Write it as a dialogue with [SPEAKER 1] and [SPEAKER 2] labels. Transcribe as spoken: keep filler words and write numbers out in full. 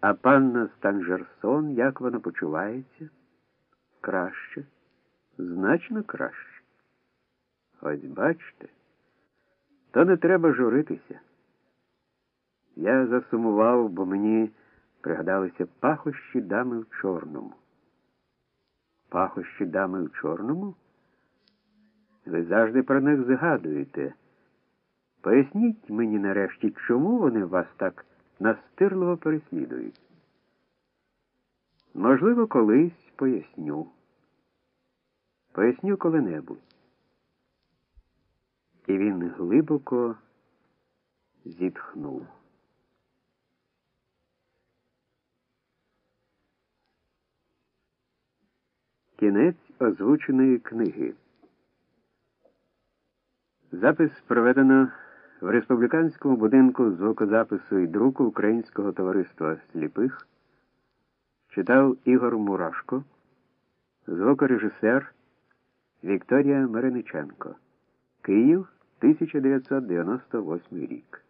[SPEAKER 1] А панна Станжерсон, як вона почувається? Краще, значно краще. Ось бачите, то не треба журитися. Я засумував, бо мені пригадалися пахощі дами в чорному. Пахощі дами в чорному? Ви завжди про них згадуєте. Поясніть мені нарешті, чому вони вас так настирливо переслідують. Можливо, колись поясню. Поясню коли-небудь. І він глибоко зітхнув. Кінець озвученої книги. Запис проведено в Республіканському будинку звукозапису і друку Українського товариства сліпих. Читав Ігор Мурашко, звукорежисер Вікторія Мирониченко. Київ, тисяча дев'ятсот дев'яносто восьмий рік.